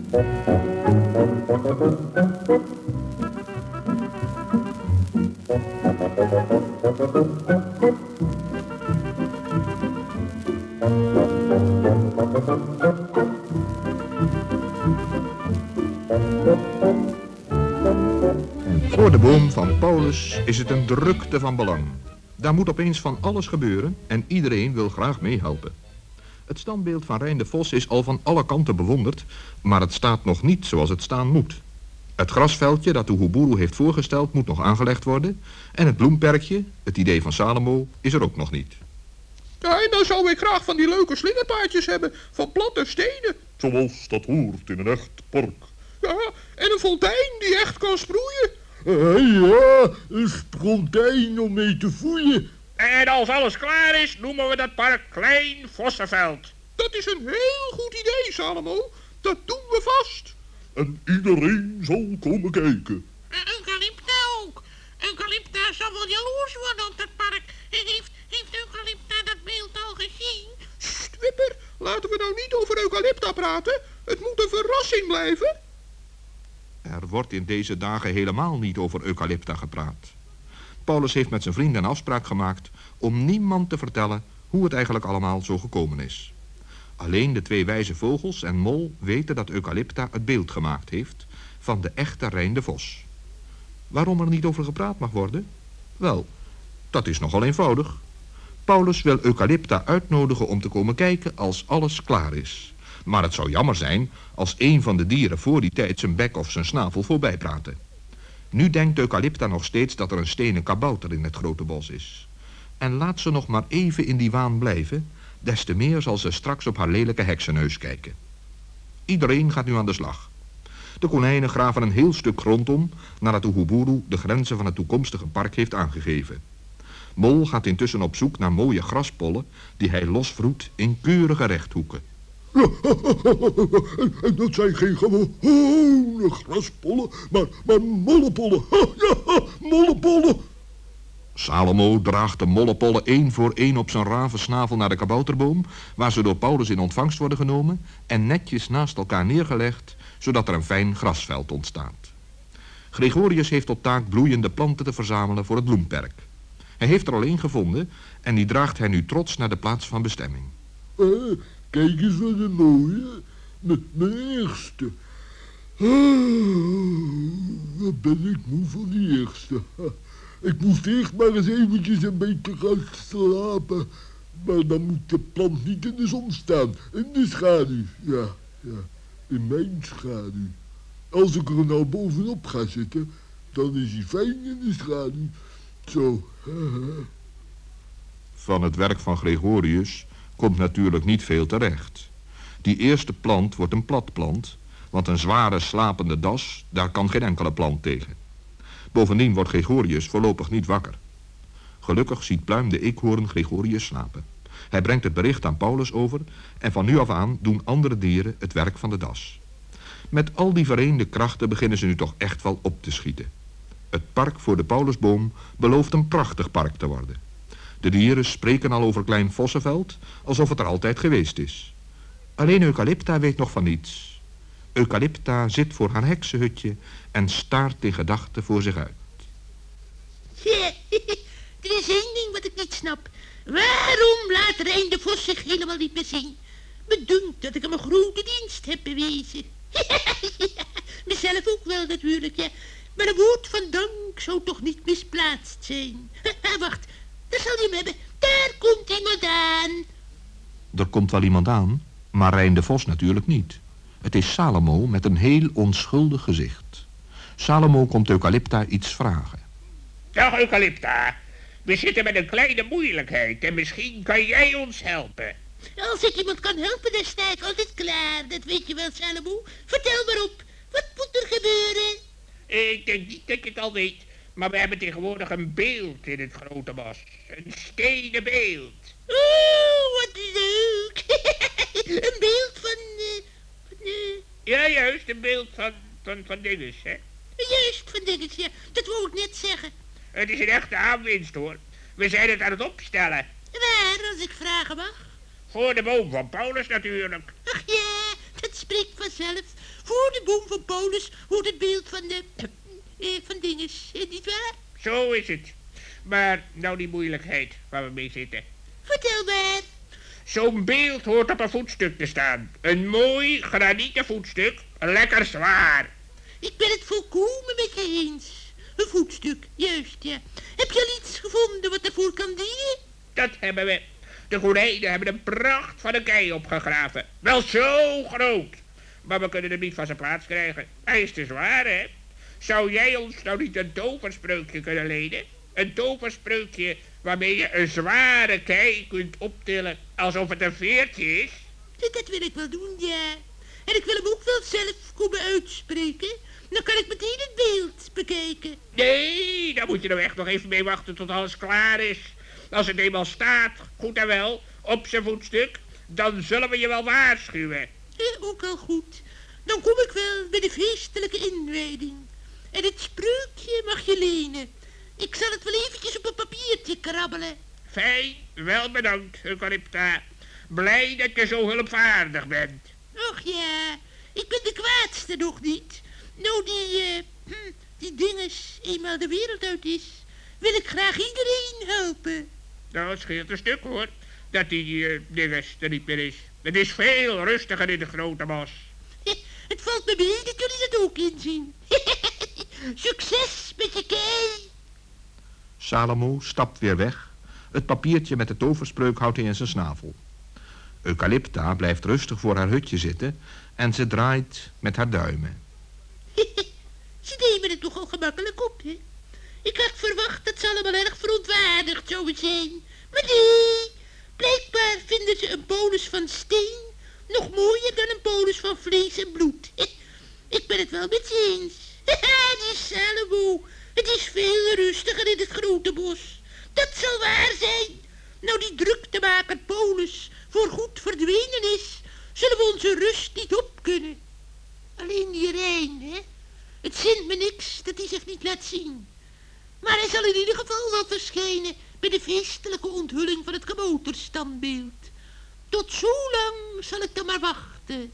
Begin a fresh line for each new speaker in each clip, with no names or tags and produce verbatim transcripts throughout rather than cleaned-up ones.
Voor de boom van Paulus is het een drukte van belang. Daar moet opeens van alles gebeuren en iedereen wil graag meehelpen. Het standbeeld van Rijn de Vos is al van alle kanten bewonderd, maar het staat nog niet zoals het staan moet. Het grasveldje dat Uhuburu heeft voorgesteld moet nog aangelegd worden en het bloemperkje, het idee van Salomo, is er ook nog niet.
Ja, en dan zou ik graag van die leuke slingerpaadjes hebben, van platte stenen.
Zoals dat hoort in een echt park.
Ja, en een fontein die echt kan sproeien.
Uh, ja, een fontein om mee te voeien.
En als alles klaar is, noemen we dat park Klein Vossenveld.
Dat is een heel goed idee, Salomo. Dat doen we vast.
En iedereen zal komen kijken.
En Eucalypta ook. Eucalypta zal wel jaloers worden op dat park. Heeft, heeft Eucalypta dat beeld al gezien?
Sst, Wipper, laten we nou niet over Eucalypta praten. Het moet een verrassing blijven.
Er wordt in deze dagen helemaal niet over Eucalypta gepraat. Paulus heeft met zijn vrienden een afspraak gemaakt om niemand te vertellen hoe het eigenlijk allemaal zo gekomen is. Alleen de twee wijze vogels en Mol weten dat Eucalypta het beeld gemaakt heeft van de echte Rijn de Vos. Waarom er niet over gepraat mag worden? Wel, dat is nogal eenvoudig. Paulus wil Eucalypta uitnodigen om te komen kijken als alles klaar is. Maar het zou jammer zijn als een van de dieren voor die tijd zijn bek of zijn snavel voorbij praten. Nu denkt Eucalypta nog steeds dat er een stenen kabouter in het grote bos is. En laat ze nog maar even in die waan blijven, des te meer zal ze straks op haar lelijke heksenneus kijken. Iedereen gaat nu aan de slag. De konijnen graven een heel stuk grond om, nadat Uhuburu de grenzen van het toekomstige park heeft aangegeven. Mol gaat intussen op zoek naar mooie graspollen die hij losvroet in keurige rechthoeken.
En dat zijn geen gewone graspollen, maar, maar mollepollen. Ja, mollepollen.
Salomo draagt de mollepollen één voor één op zijn ravensnavel naar de kabouterboom, waar ze door Paulus in ontvangst worden genomen en netjes naast elkaar neergelegd, zodat er een fijn grasveld ontstaat. Gregorius heeft tot taak bloeiende planten te verzamelen voor het bloemperk. Hij heeft er al één gevonden en die draagt hij nu trots naar de plaats van bestemming.
Uh, kijk eens wat een mooie. M- mijn eerste. Oh, wat ben ik moe van die eerste. Ik moest eerst maar eens eventjes een beetje gaan slapen. Maar dan moet de plant niet in de zon staan. In de schaduw. Ja, ja. In mijn schaduw. Als ik er nou bovenop ga zitten, dan is hij fijn in de schaduw. Zo.
Van het werk van Gregorius komt natuurlijk niet veel terecht. Die eerste plant wordt een platplant, want een zware slapende das, daar kan geen enkele plant tegen. Bovendien wordt Gregorius voorlopig niet wakker. Gelukkig ziet Pluim de eekhoorn Gregorius slapen. Hij brengt het bericht aan Paulus over en van nu af aan doen andere dieren het werk van de das. Met al die vereende krachten beginnen ze nu toch echt wel op te schieten. Het park voor de Paulusboom belooft een prachtig park te worden. De dieren spreken al over Klein Vossenveld, alsof het er altijd geweest is. Alleen Eucalypta weet nog van niets. Eucalypta zit voor haar heksenhutje en staart in gedachten voor zich uit.
Ja, er is één ding wat ik niet snap. Waarom laat Rijn de Vos zich helemaal niet meer zien? Me dunkt dat ik hem een grote dienst heb bewezen. Mezelf ook wel natuurlijk, ja. Maar een woord van dank zou toch niet misplaatst zijn. Wacht, daar zal je hem hebben. Daar komt iemand aan.
Er komt wel iemand aan, maar Rijn de Vos natuurlijk niet. Het is Salomo met een heel onschuldig gezicht. Salomo komt Eucalypta iets vragen.
Dag Eucalypta, we zitten met een kleine moeilijkheid en misschien kan jij ons helpen.
Als ik iemand kan helpen, dan sta ik altijd klaar. Dat weet je wel, Salomo. Vertel maar op. Wat moet er gebeuren?
Ik denk niet dat je het al weet, maar we hebben tegenwoordig een beeld in het grote bos. Een stenen beeld.
Oeh, wat leuk. Een beeld van... Uh, van uh...
Ja, juist, een beeld van, van, van dinges, hè.
Juist, van dinges, ja. Dat wou ik net zeggen.
Het is een echte aanwinst, hoor. We zijn het aan het opstellen.
Waar, als ik vragen mag?
Voor de boom van Paulus natuurlijk.
Ach ja, dat spreekt vanzelf. voor de boom van Paulus hoort het beeld van de... Eh, van dinges, eh, niet waar?
Zo is het. Maar nou die moeilijkheid waar we mee zitten.
Vertel maar.
Zo'n beeld hoort op een voetstuk te staan. Een mooi granieten voetstuk. Lekker zwaar.
Ik ben het volkomen met je eens. Een voetstuk, juist, ja. Heb je al iets gevonden wat ervoor kan dienen?
Dat hebben we. De gordijnen hebben een pracht van een kei opgegraven. Wel zo groot. Maar we kunnen hem niet van zijn plaats krijgen. Hij is te zwaar, hè? Zou jij ons nou niet een toverspreukje kunnen lenen? Een toverspreukje waarmee je een zware kei kunt optillen alsof het een veertje is?
Dat wil ik wel doen, ja. En ik wil hem ook wel zelf komen uitspreken. Dan kan ik meteen het beeld bekijken.
Nee, daar moet je nou echt nog even mee wachten tot alles klaar is. Als het eenmaal staat, goed en wel, op zijn voetstuk, dan zullen we je wel waarschuwen.
Eh, ook al goed. Dan kom ik wel bij de feestelijke inwijding. En het spreukje mag je lenen. Ik zal het wel eventjes op een papiertje krabbelen.
Fijn, wel bedankt, Eucalypta. Blij dat je zo hulpvaardig bent.
Och ja, ik ben de kwaadste nog niet. Nou, die, uh, hm, die dinges eenmaal de wereld uit is, wil ik graag iedereen helpen.
Nou, het scheelt een stuk, hoor, dat die uh, dinges er niet meer is. Het is veel rustiger in de grote bos.
Het valt me mee dat jullie dat ook inzien. Succes met je kei.
Salomo stapt weer weg. Het papiertje met de toverspreuk houdt hij in zijn snavel. Eucalypta blijft rustig voor haar hutje zitten en ze draait met haar duimen.
Ze nemen het toch al gemakkelijk op, hè? Ik had verwacht dat ze allemaal erg verontwaardigd zouden zijn. Maar nee, blijkbaar vinden ze een polis van steen nog mooier dan een polis van vlees en bloed. Ik ben het wel met ze eens. Die Salomo, het is veel rustiger in het grote bos. Dat zal waar zijn. Nou die druktemaker Polis voorgoed verdwenen is, zullen we onze rust niet op kunnen. Alleen die Rijn, hè? Het zint me niks dat hij zich niet laat zien. Maar hij zal in ieder geval wel verschijnen bij de feestelijke onthulling van het kabouterstandbeeld. Tot zo lang zal ik dan maar wachten.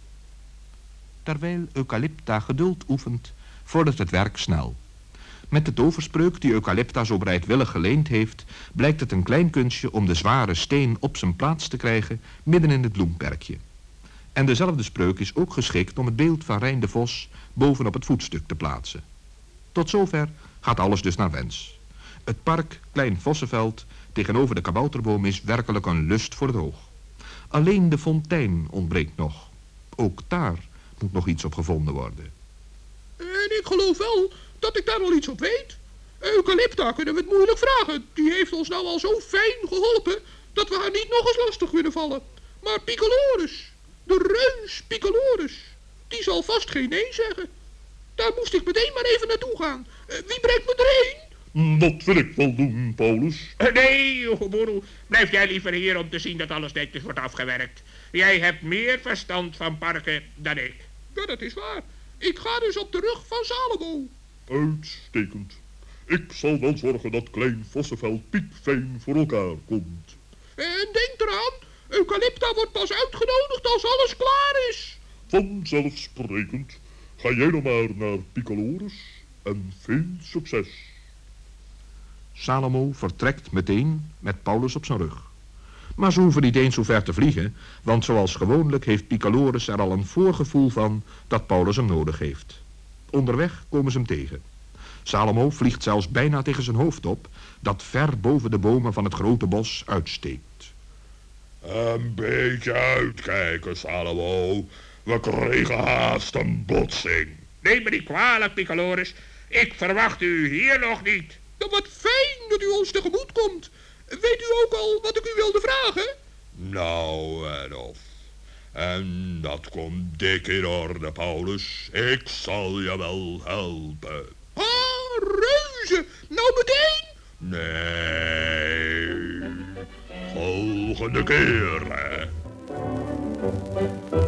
Terwijl Eucalypta geduld oefent, vordert het werk snel. Met de toverspreuk die Eucalypta zo bereidwillig geleend heeft, blijkt het een klein kunstje om de zware steen op zijn plaats te krijgen midden in het bloemperkje. En dezelfde spreuk is ook geschikt om het beeld van Rijn de Vos bovenop het voetstuk te plaatsen. Tot zover gaat alles dus naar wens. Het park Klein Vossenveld tegenover de kabouterboom is werkelijk een lust voor het oog. Alleen de fontein ontbreekt nog. Ook daar moet nog iets op gevonden worden.
En ik geloof wel dat ik daar wel iets op weet. Eucalypta kunnen we het moeilijk vragen. Die heeft ons nou al zo fijn geholpen dat we haar niet nog eens lastig kunnen vallen. Maar Piccolorus, de reus Piccolorus, die zal vast geen nee zeggen. Daar moest ik meteen maar even naartoe gaan. Uh, wie brengt me erheen?
Dat wil ik wel doen, Paulus.
Uh, nee, Oegeboeroe, blijf jij liever hier om te zien dat alles netjes wordt afgewerkt. Jij hebt meer verstand van parken dan ik.
Ja, dat is waar. Ik ga dus op de rug van Salomo.
Uitstekend. Ik zal wel zorgen dat Klein Vossenveld piekfijn voor elkaar komt.
En denk eraan, Eucalypta wordt pas uitgenodigd als alles klaar is.
Vanzelfsprekend. Ga jij nog maar naar Piccolorus en veel succes.
Salomo vertrekt meteen met Paulus op zijn rug. Maar ze hoeven niet eens zo ver te vliegen, want zoals gewoonlijk heeft Piccolorus er al een voorgevoel van dat Paulus hem nodig heeft. Onderweg komen ze hem tegen. Salomo vliegt zelfs bijna tegen zijn hoofd op, dat ver boven de bomen van het grote bos uitsteekt.
Een beetje uitkijken, Salomo. We kregen haast een botsing.
Neem me niet kwalijk, Piccolorus. Ik verwacht u hier nog niet.
Ja, wat fijn dat u ons tegemoet komt. Weet u ook al wat ik u wilde vragen?
Nou en of. En dat komt dik in orde, Paulus. Ik zal je wel helpen.
Ah, reuze. Nou meteen?
Nee. Volgende keer, hè.